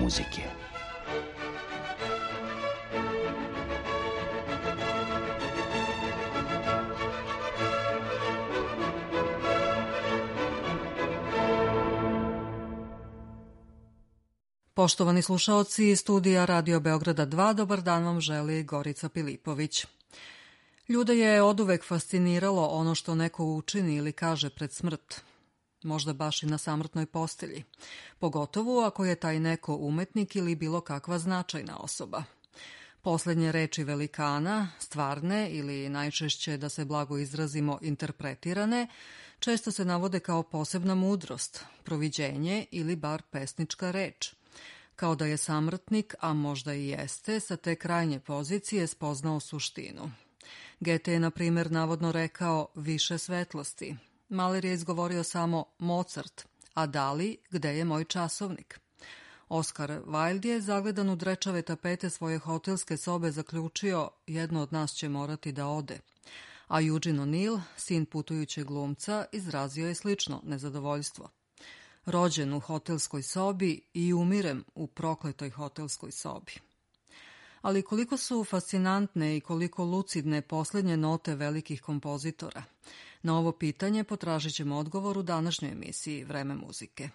muzike. Poštovani slušaoci iz studija Radio Beograda 2, dobar dan vam želi Gorica Pilipović. Ljude je oduvek fasciniralo ono što neko učini ili kaže pred smrt, možda baš i na samrtnoj postelji, pogotovo ako je taj neko umetnik ili bilo kakva značajna osoba. Poslednje reči velikana, stvarne ili najčešće, da se blago izrazimo, interpretirane, često se navode kao posebna mudrost, proviđenje ili bar pesnička reč. Kao da je samrtnik, a možda i jeste, sa te krajnje pozicije spoznao suštinu. Gete je, na primjer, navodno rekao više svetlosti. Mahler je izgovorio samo Mozart, a Dali, gde je moj časovnik? Oskar Wilde je, zagledan u drečave tapete svoje hotelske sobe, zaključio jedno od nas će morati da ode. A Eugene O'Neill, sin putujućeg glumca, izrazio je slično nezadovoljstvo. Rođen u hotelskoj sobi i umirem u prokletoj hotelskoj sobi. Ali koliko su fascinantne i koliko lucidne poslednje note velikih kompozitora? Na ovo pitanje potražit ćemo odgovor u današnjoj emisiji Vreme muzike.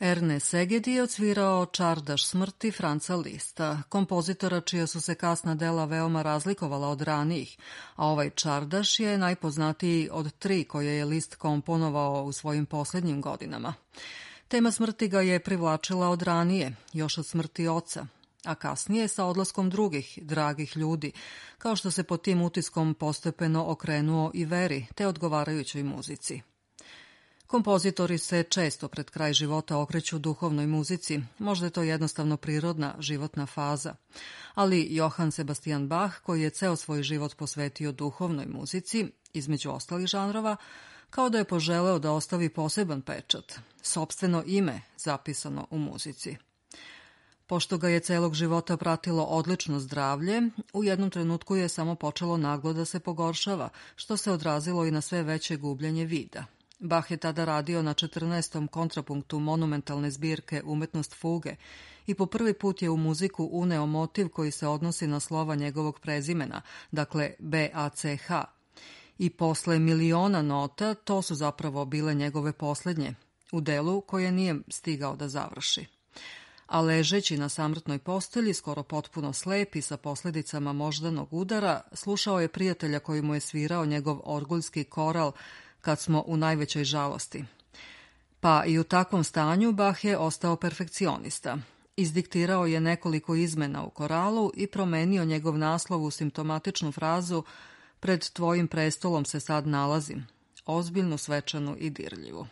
Erne Szegedy je odsvirao Čardaš smrti Franca Lista, kompozitora čija su se kasna dela veoma razlikovala od ranijih, a ovaj Čardaš je najpoznatiji od 3 koje je List komponovao u svojim poslednjim godinama. Tema smrti ga je privlačila od ranije, još od smrti oca, a kasnije sa odlaskom drugih, dragih ljudi, kao što se pod tim utiskom postepeno okrenuo i veri, te odgovarajućoj muzici. Kompozitori se često pred kraj života okreću duhovnoj muzici, možda je to jednostavno prirodna životna faza, ali Johann Sebastian Bach, koji je ceo svoj život posvetio duhovnoj muzici, između ostalih žanrova, kao da je poželeo da ostavi poseban pečat, sopstveno ime zapisano u muzici. Pošto ga je celog života pratilo odlično zdravlje, u jednom trenutku je samo počelo naglo da se pogoršava, što se odrazilo i na sve veće gubljenje vida. Bach je tada radio na 14. kontrapunktu monumentalne zbirke Umetnost fuge i po prvi put je u muziku uneo motiv koji se odnosi na slova njegovog prezimena, dakle BACH. I posle miliona nota to su zapravo bile njegove poslednje, u delu koje nije stigao da završi. A ležeći na samrtnoj postelji, skoro potpuno slep i sa posledicama moždanog udara, slušao je prijatelja koji mu je svirao njegov orguljski koral Kad smo u najvećoj žalosti. Pa i u takvom stanju Bach je ostao perfekcionista. Izdiktirao je nekoliko izmena u koralu i promenio njegov naslov u simptomatičnu frazu Pred tvojim prestolom se sad nalazim, ozbiljnu, svečanu i dirljivu.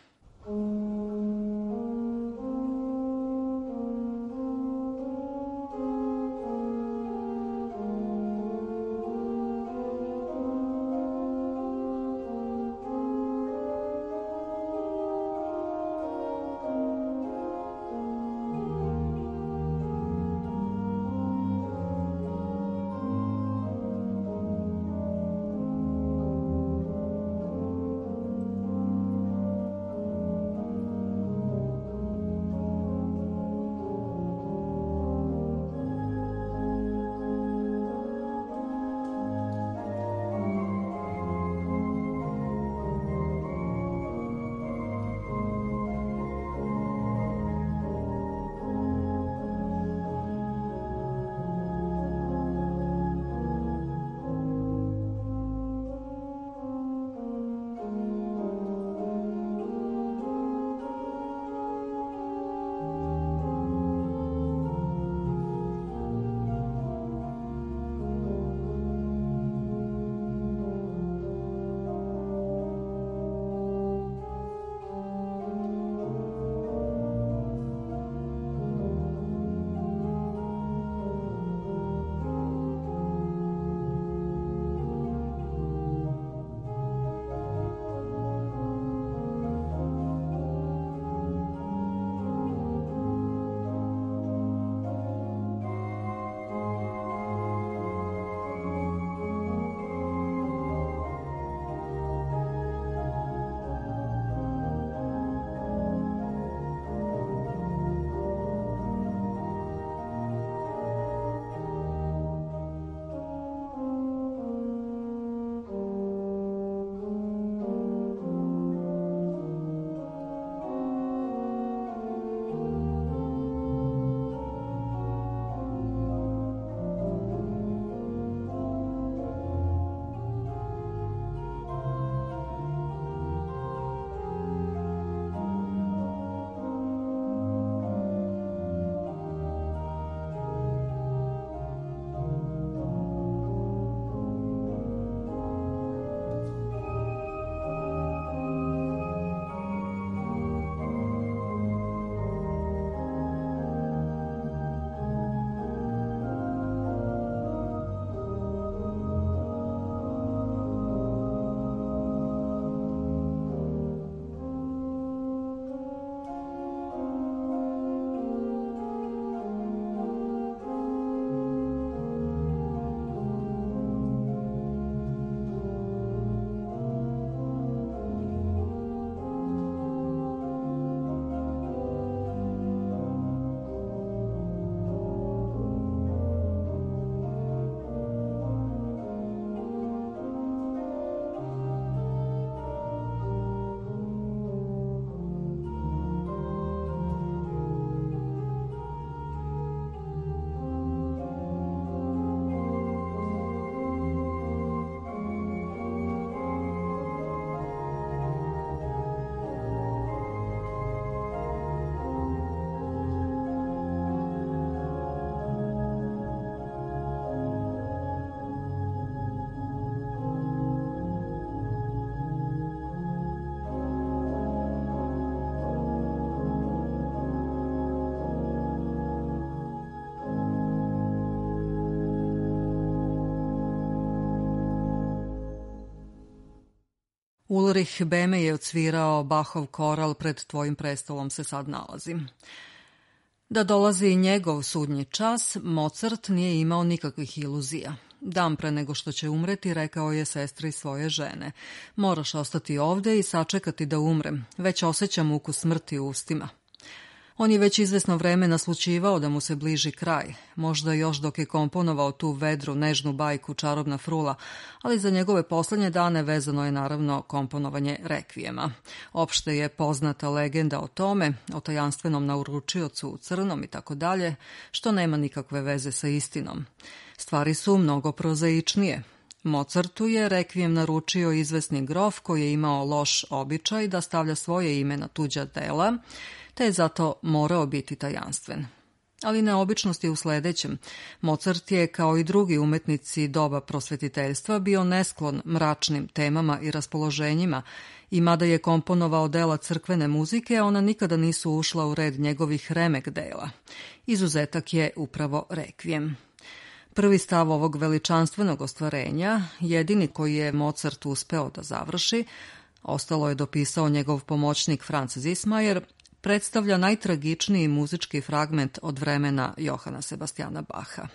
Ulrich Beme je odsvirao Bachov koral Pred tvojim prestolom se sad nalazim. Da dolazi njegov sudnji čas, Mozart nije imao nikakvih iluzija. Dan pre nego što će umreti, rekao je sestri svoje žene: moraš ostati ovde i sačekati da umrem, već osjećam ukus smrti u ustima. On je već izvesno vreme naslućivao da mu se bliži kraj, možda još dok je komponovao tu vedru, nežnu bajku Čarobna frula, ali za njegove poslednje dane vezano je naravno komponovanje rekvijema. Opšte je poznata legenda o tome, o tajanstvenom nauručiocu u crnom i tako dalje, što nema nikakve veze sa istinom. Stvari su mnogo prozaičnije. Mozartu je rekvijem naručio izvesni grof koji je imao loš običaj da stavlja svoje ime na tuđa dela, te je zato morao biti tajanstven. Ali neobičnost je u sledećem. Mozart je, kao i drugi umetnici doba prosvetiteljstva, bio nesklon mračnim temama i raspoloženjima i mada je komponovao dela crkvene muzike, ona nikada nisu ušla u red njegovih remek dela. Izuzetak je upravo rekvijem. Prvi stav ovog veličanstvenog ostvarenja, jedini koji je Mozart uspeo da završi, ostalo je dopisao njegov pomoćnik Franz Zismayer, predstavlja najtragičniji muzički fragment od vremena Johana Sebastijana Baha.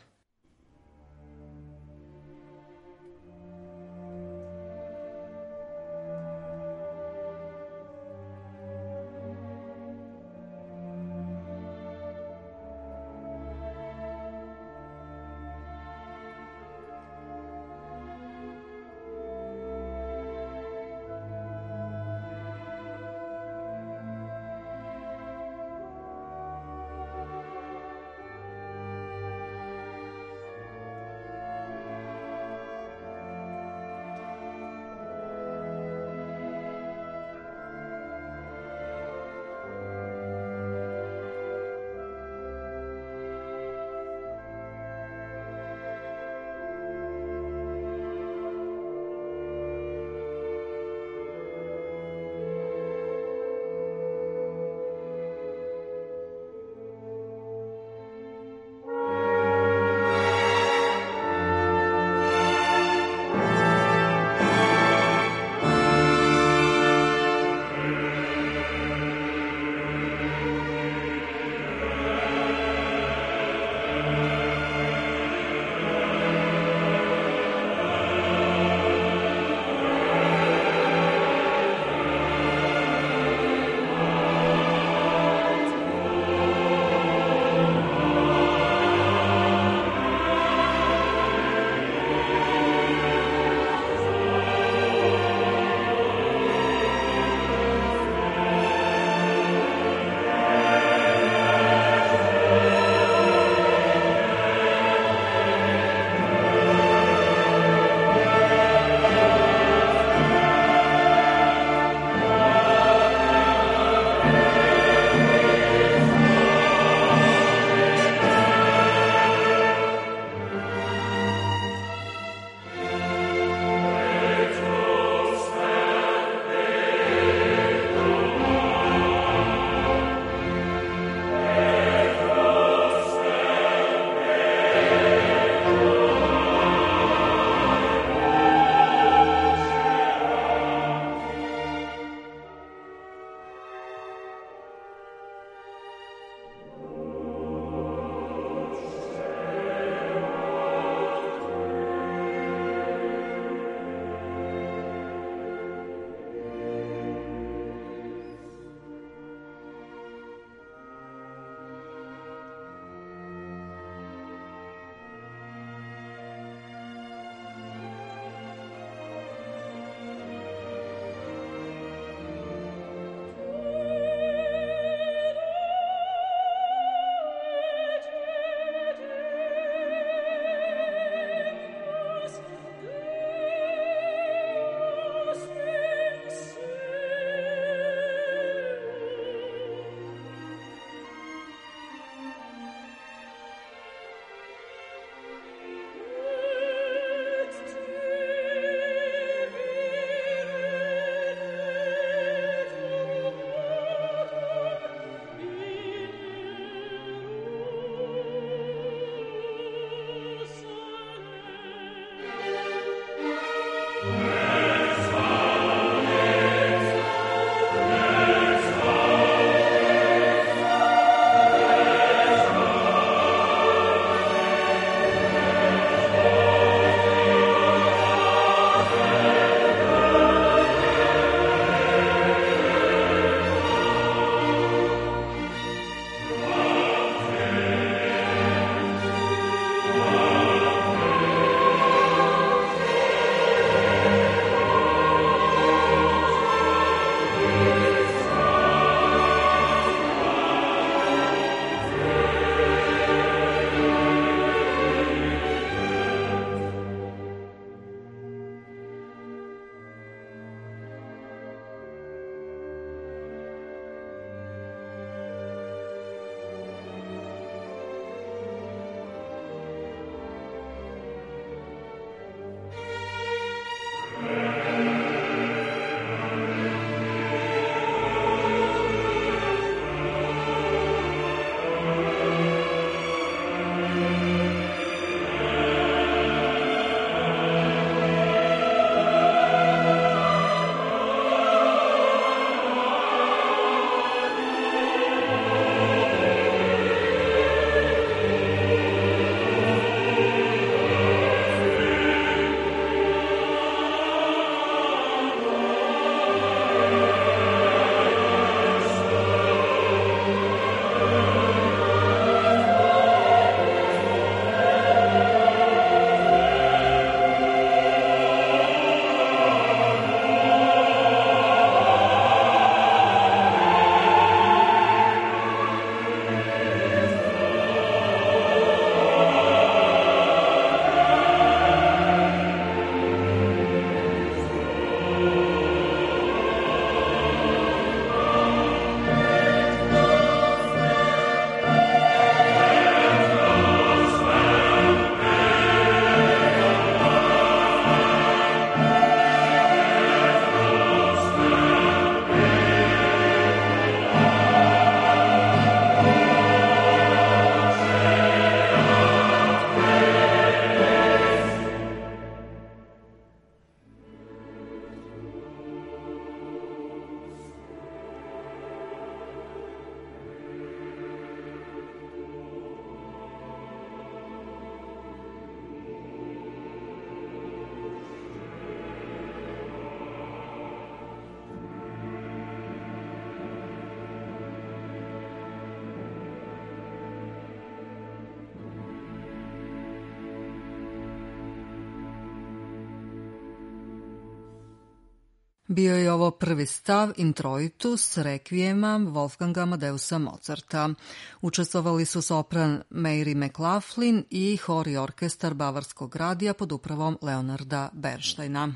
Bio je ovo prvi stav Introitus rekvijema Wolfganga Amadeusa Mozarta. Učestvovali su sopran Mary McLaughlin i hor i orkestar Bavarskog radija pod upravom Leonarda Bernsteina.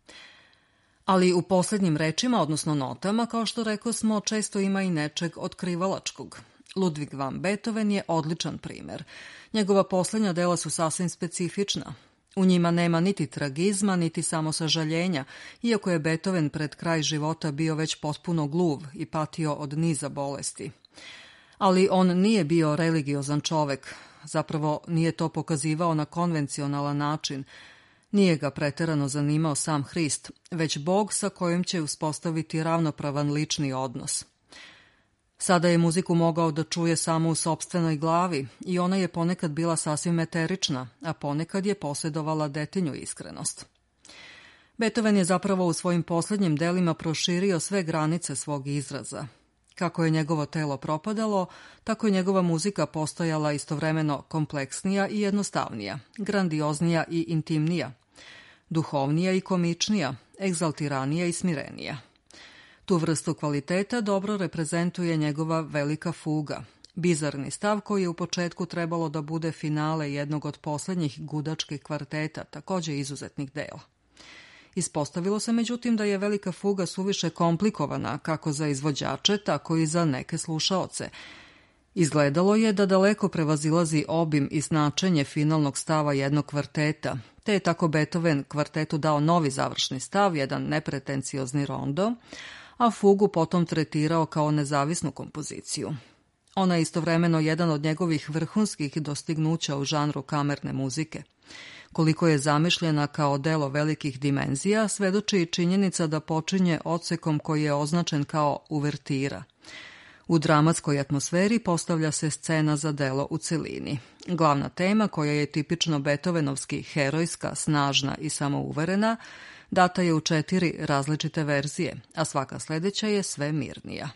Ali u posljednjim rečima, odnosno notama, kao što rekao smo, često ima i nečeg otkrivalačkog. Ludwig van Beethoven je odličan primer. Njegova posljednja dela su sasvim specifična. U njima nema niti tragizma, niti samosažaljenja, iako je Beethoven pred kraj života bio već potpuno gluv i patio od niza bolesti. Ali on nije bio religiozan čovek, zapravo nije to pokazivao na konvencionalan način, nije ga preterano zanimao sam Hrist, već Bog sa kojim će uspostaviti ravnopravan lični odnos. Sada je muziku mogao da čuje samo u sopstvenoj glavi i ona je ponekad bila sasvim eterična, a ponekad je posjedovala detinju iskrenost. Beethoven je zapravo u svojim posljednjim delima proširio sve granice svog izraza. Kako je njegovo telo propadalo, tako je njegova muzika postojala istovremeno kompleksnija i jednostavnija, grandioznija i intimnija, duhovnija i komičnija, egzaltiranija i smirenija. Tu vrstu kvaliteta dobro reprezentuje njegova velika fuga, bizarni stav koji je u početku trebalo da bude finale jednog od posljednjih gudačkih kvarteta, također izuzetnih dela. Ispostavilo se međutim da je velika fuga suviše komplikovana kako za izvođače, tako i za neke slušaoce. Izgledalo je da daleko prevazilazi obim i značenje finalnog stava jednog kvarteta, te je tako Beethoven kvartetu dao novi završni stav, jedan nepretenciozni rondo, a fugu potom tretirao kao nezavisnu kompoziciju. Ona je istovremeno jedan od njegovih vrhunskih dostignuća u žanru kamerne muzike. Koliko je zamišljena kao delo velikih dimenzija, svedoči i činjenica da počinje odsekom koji je označen kao uvertira. U dramatskoj atmosferi postavlja se scena za delo u celini. Glavna tema, koja je tipično beethovenovski herojska, snažna i samouverena, data je u 4 različite verzije, a svaka sljedeća je sve mirnija.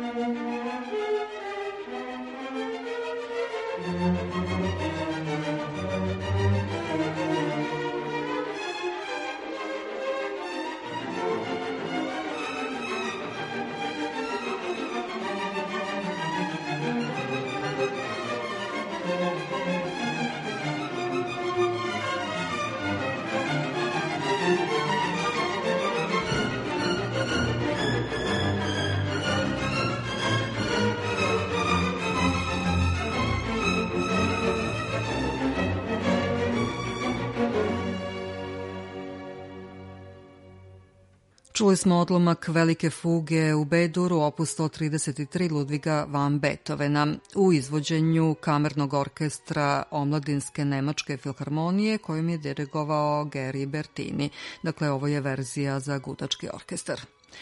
Čuli smo odlomak velike fuge u B-duru, opus 133 Ludviga van Beethovena u izvođenju kamernog orkestra Omladinske nemačke filharmonije kojim je dirigovao Geri Bertini. Dakle, ovo je verzija za gudački orkestar.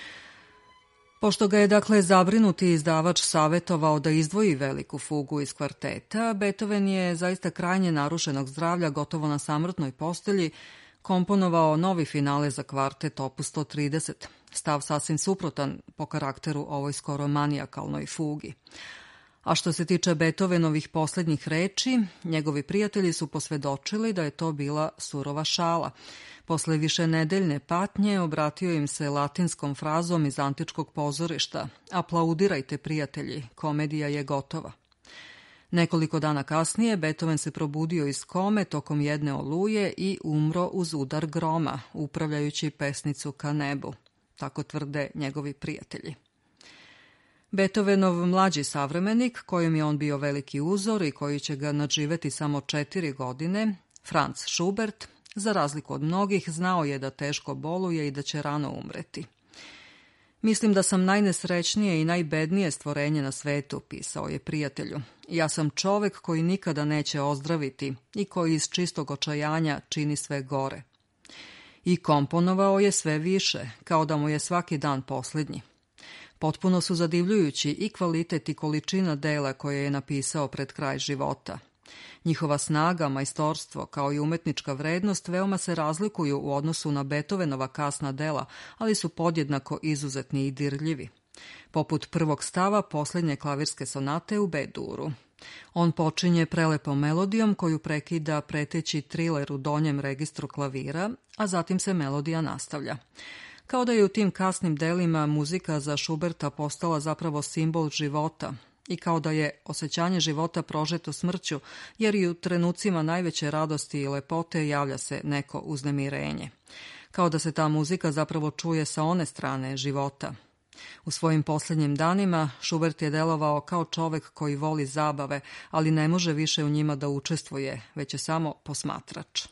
Pošto ga je, zabrinuti izdavač savetovao da izdvoji veliku fugu iz kvarteta, Beethoven je zaista krajnje narušenog zdravlja, gotovo na samrtnoj postelji, komponovao novi finale za kvartet opus 130, stav sasvim suprotan po karakteru ovoj skoro manijakalnoj fugi. A što se tiče Beethovenovih poslednjih reči, njegovi prijatelji su posvedočili da je to bila surova šala. Posle višenedeljne patnje obratio im se latinskom frazom iz antičkog pozorišta: "Aplaudirajte, prijatelji, komedija je gotova." Nekoliko dana kasnije Beethoven se probudio iz kome tokom jedne oluje i umro uz udar groma, upravljajući pesnicu ka nebu, tako tvrde njegovi prijatelji. Beethovenov mlađi savremenik, kojim je on bio veliki uzor i koji će ga nadživeti samo 4 godine, Franz Schubert, za razliku od mnogih, znao je da teško boluje i da će rano umreti. "Mislim da sam najnesrećnije i najbednije stvorenje na svetu," pisao je prijatelju. "Ja sam čovek koji nikada neće ozdraviti i koji iz čistog očajanja čini sve gore." I komponovao je sve više, kao da mu je svaki dan poslednji. Potpuno su zadivljujući i kvalitet i količina dela koje je napisao pred kraj života. Njihova snaga, majstorstvo, kao i umetnička vrednost veoma se razlikuju u odnosu na Beethovenova kasna dela, ali su podjednako izuzetni i dirljivi. Poput prvog stava posljednje klavirske sonate u B-duru. On počinje prelepom melodijom koju prekida preteći triler u donjem registru klavira, a zatim se melodija nastavlja. Kao da je u tim kasnim delima muzika za Schuberta postala zapravo simbol života, i kao da je osjećanje života prožeto smrću, jer i u trenucima najveće radosti i lepote javlja se neko uznemirenje. Kao da se ta muzika zapravo čuje sa one strane života. U svojim posljednjim danima Schubert je delovao kao čovek koji voli zabave, ali ne može više u njima da učestvuje, već je samo posmatrač.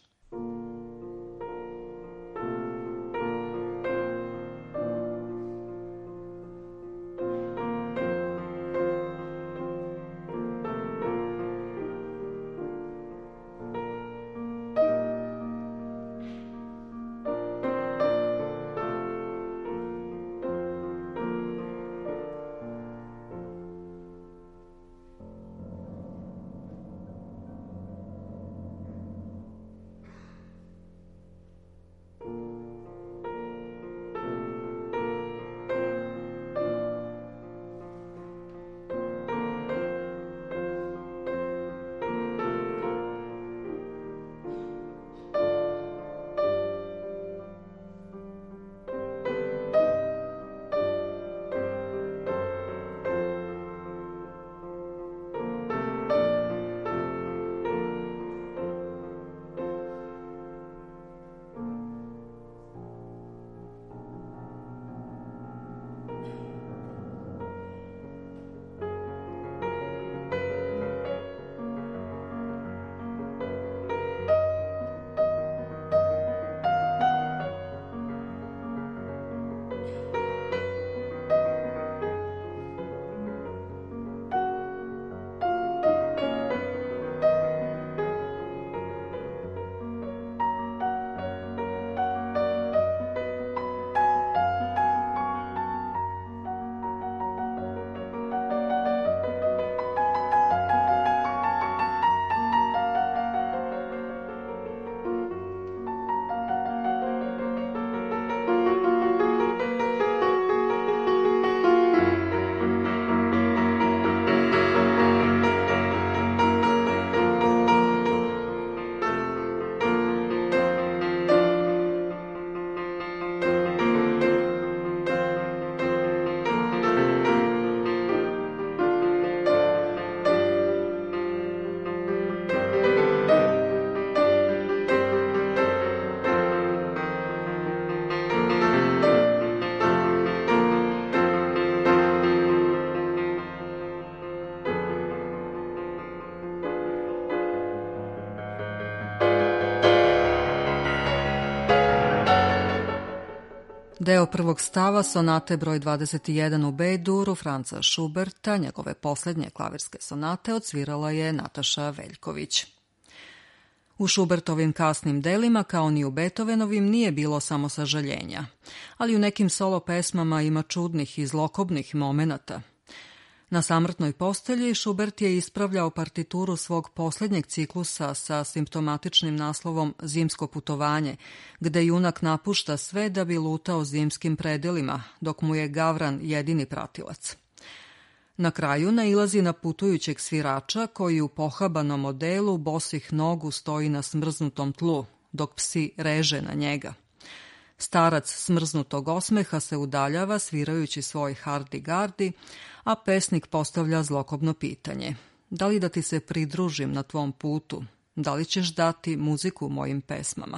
Deo prvog stava sonate broj 21 u B-duru Franca Schuberta, njegove posljednje klavirske sonate, odsvirala je Nataša Veljković. U Schubertovim kasnim delima, kao ni u Beethovenovim, nije bilo samo sažaljenja, ali u nekim solo pesmama ima čudnih i zlokobnih momenata. Na samrtnoj postelji Schubert je ispravljao partituru svog posljednjeg ciklusa sa simptomatičnim naslovom Zimsko putovanje, gde junak napušta sve da bi lutao zimskim predelima, dok mu je Gavran jedini pratilac. Na kraju nailazi na putujućeg svirača koji u pohabanom odelu bosih nogu stoji na smrznutom tlu, dok psi reže na njega. Starac smrznutog osmeha se udaljava svirajući svoj hardi-gardi, a pesnik postavlja zlokobno pitanje. Da li da ti se pridružim na tvom putu? Da li ćeš dati muziku mojim pesmama?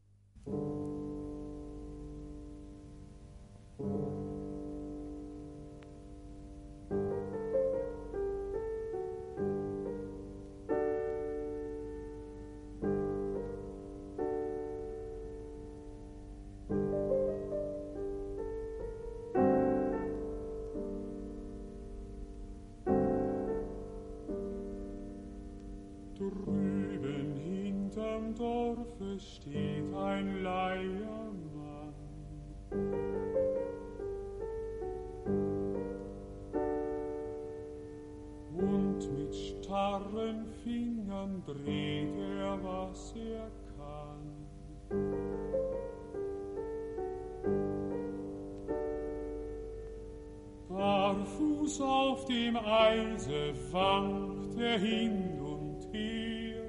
Drüben hinterm Dorfe steht ein Leiermann. Und mit starren Fingern dreht was kann. Barfuß auf dem Eise wankt hin und her.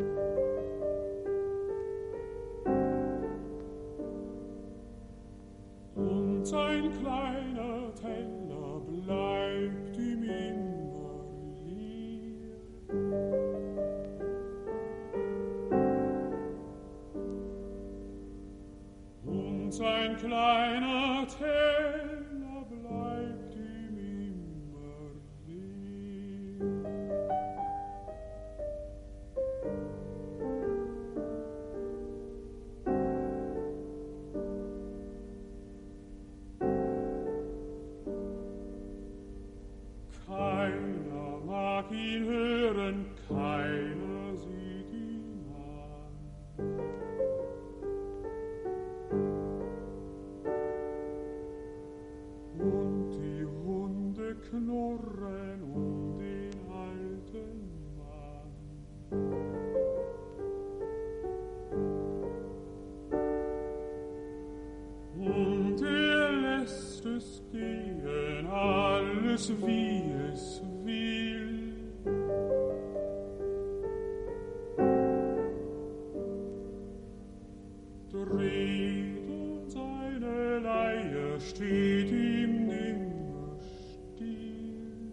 Und sein kleiner Teller bleibt ihm immer leer. Und sein kleiner Teller bleibt ihm immer leer. Keiner mag ihn hören, keiner sieht ihn an. Und die Hunde knurren den alten Mann. Und lässt es gehen, alles wie es will. Dreht und seine Leier steht ihm nimmer still.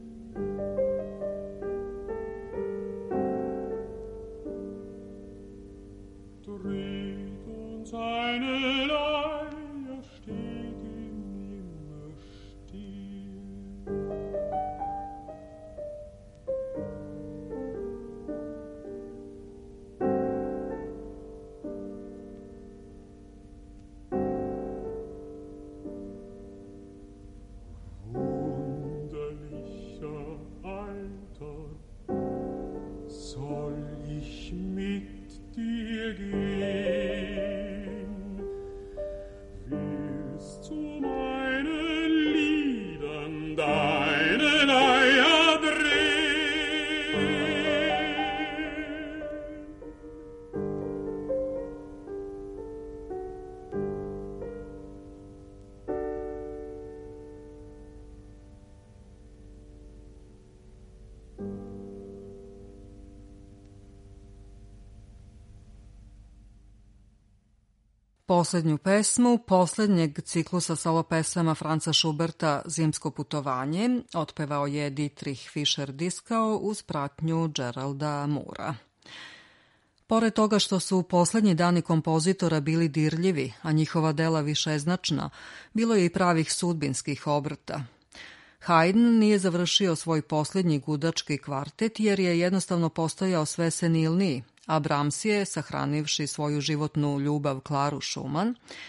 Dreht und seine Leier steht ihm nimmer still. Wunderlicher Alter, soll ich mit dir gehen? Willst du meinen Liedern deine Leier drehen? Posljednju pesmu posljednjeg ciklusa solo pesama Franca Schuberta Zimsko putovanje otpevao je Dietrich Fischer-Dieskau uz pratnju Geralda Moora. Pored toga što su posljednji dani kompozitora bili dirljivi, a njihova dela višeznačna, bilo je i pravih sudbinskih obrta. Haydn nije završio svoj posljednji gudački kvartet jer je jednostavno postajao sve senilniji, a Brahms je, sahranivši svoju životnu ljubav Klaru Schumann,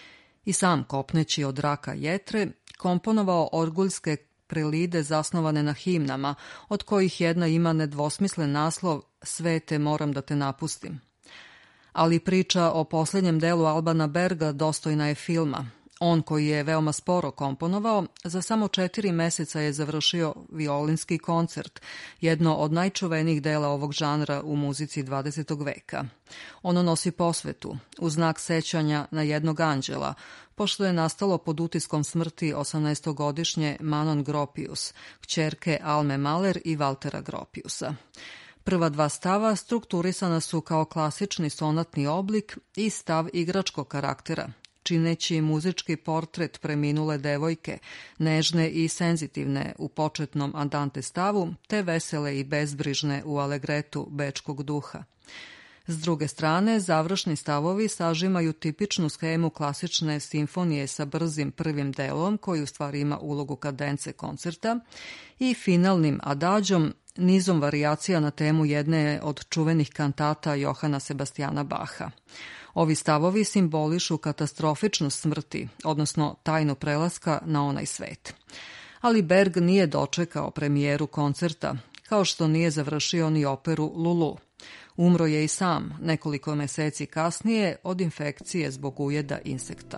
i sam kopneći od raka jetre, komponovao orguljske prelide zasnovane na himnama, od kojih jedna ima nedvosmislen naslov Svete, moram da te napustim. Ali priča o posljednjem delu Albana Berga dostojna je filma. On, koji je veoma sporo komponovao, za samo 4 meseca je završio violinski koncert, jedno od najčuvenijih dela ovog žanra u muzici 20. veka. Ono nosi posvetu, u znak sećanja na jednog anđela, pošto je nastalo pod utiskom smrti 18-godišnje Manon Gropius, kćerke Alme Mahler i Valtera Gropiusa. Prva 2 stava strukturisana su kao klasični sonatni oblik i stav igračkog karaktera, čineći muzički portret preminule devojke, nežne i senzitivne u početnom andante stavu, te vesele i bezbrižne u alegretu bečkog duha. S druge strane, završni stavovi sažimaju tipičnu schemu klasične simfonije sa brzim prvim delom, koji u stvari ima ulogu kadence koncerta, i finalnim adađom, nizom varijacija na temu jedne od čuvenih kantata Johana Sebastijana Baha. Ovi stavovi simbolišu katastrofičnost smrti, odnosno tajnu prelaska na onaj svet. Ali Berg nije dočekao premijeru koncerta, kao što nije završio ni operu Lulu. Umro je i sam nekoliko meseci kasnije od infekcije zbog ujeda insekta.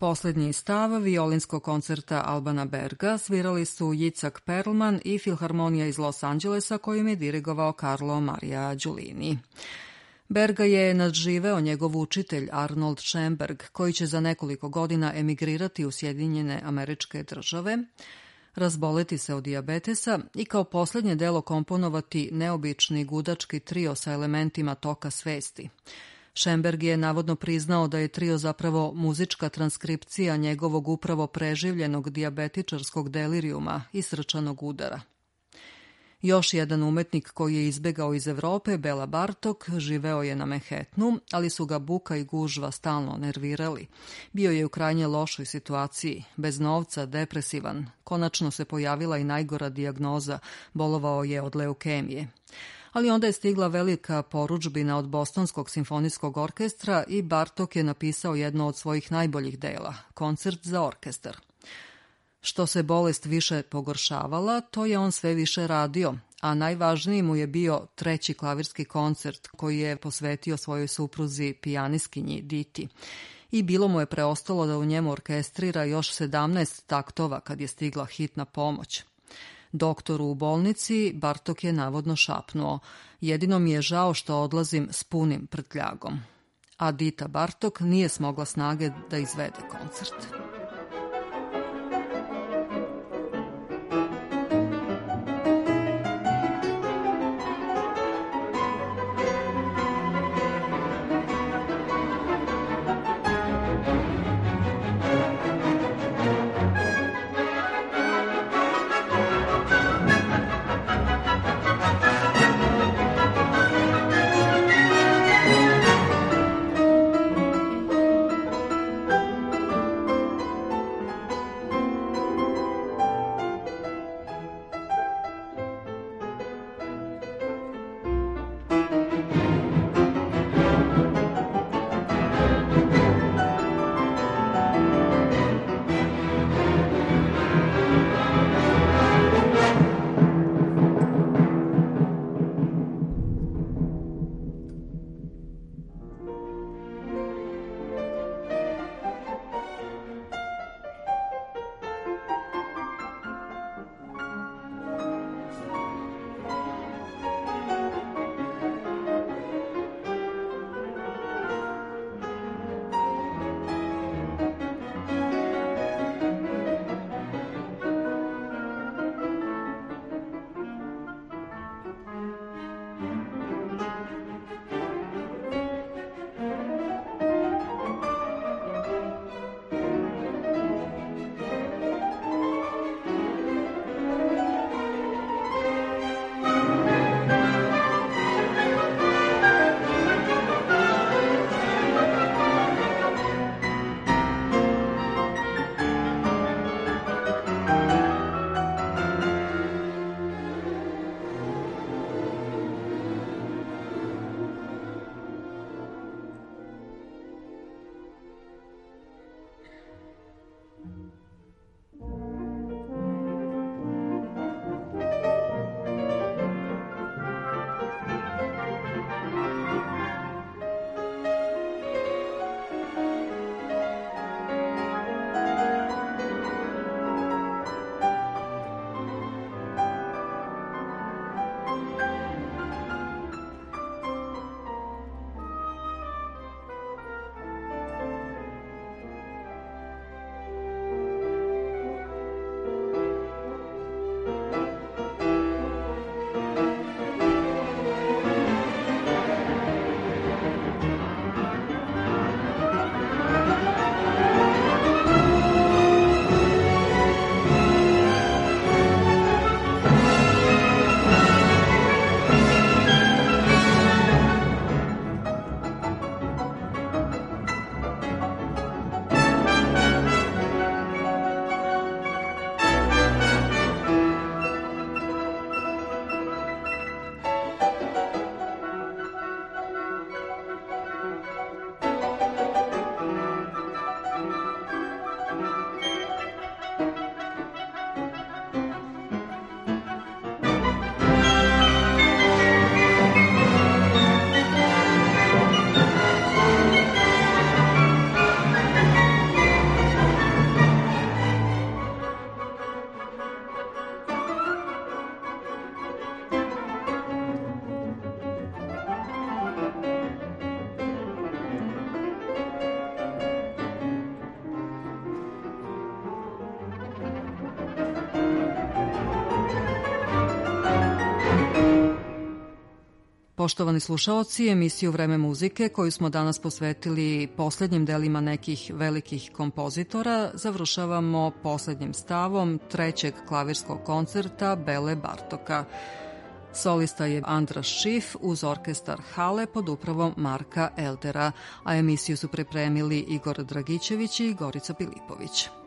Posljednji stav violinskog koncerta Albana Berga svirali su Jicak Perlman i Filharmonija iz Los Angelesa kojim je dirigovao Carlo Maria Giulini. Berga je nadživeo njegov učitelj Arnold Schoenberg, koji će za nekoliko godina emigrirati u Sjedinjene Američke Države, razboleti se od dijabetesa i kao posljednje delo komponovati neobični gudački trio sa elementima toka svesti. Schoenberg je navodno priznao da je trio zapravo muzička transkripcija njegovog upravo preživljenog dijabetičarskog delirijuma i srčanog udara. Još jedan umetnik koji je izbegao iz Evrope, Bela Bartok, živeo je na Manhattanu, ali su ga buka i gužva stalno nervirali. Bio je u krajnje lošoj situaciji, bez novca, depresivan. Konačno se pojavila i najgora dijagnoza, bolovao je od leukemije. Ali onda je stigla velika porudžbina od Bostonskog simfonijskog orkestra i Bartok je napisao jedno od svojih najboljih dela, koncert za orkestar. Što se bolest više pogoršavala, to je on sve više radio, a najvažniji mu je bio treći klavirski koncert koji je posvetio svojoj supruzi pijaniskinji Diti. I bilo mu je preostalo da u njemu orkestrira još 17 taktova kad je stigla hitna pomoć. Doktoru u bolnici Bartok je navodno šapnuo: jedino mi je žao što odlazim s punim prtljagom. A Dita Bartok nije smogla snage da izvede koncert. Poštovani slušaoci, emisiju Vreme muzike koju smo danas posvetili poslednjim delima nekih velikih kompozitora završavamo poslednjim stavom trećeg klavirskog koncerta Bele Bartoka. Solista je Andras Schiff uz orkestar Hale pod upravom Marka Eldera, a emisiju su pripremili Igor Dragićević i Gorica Pilipović.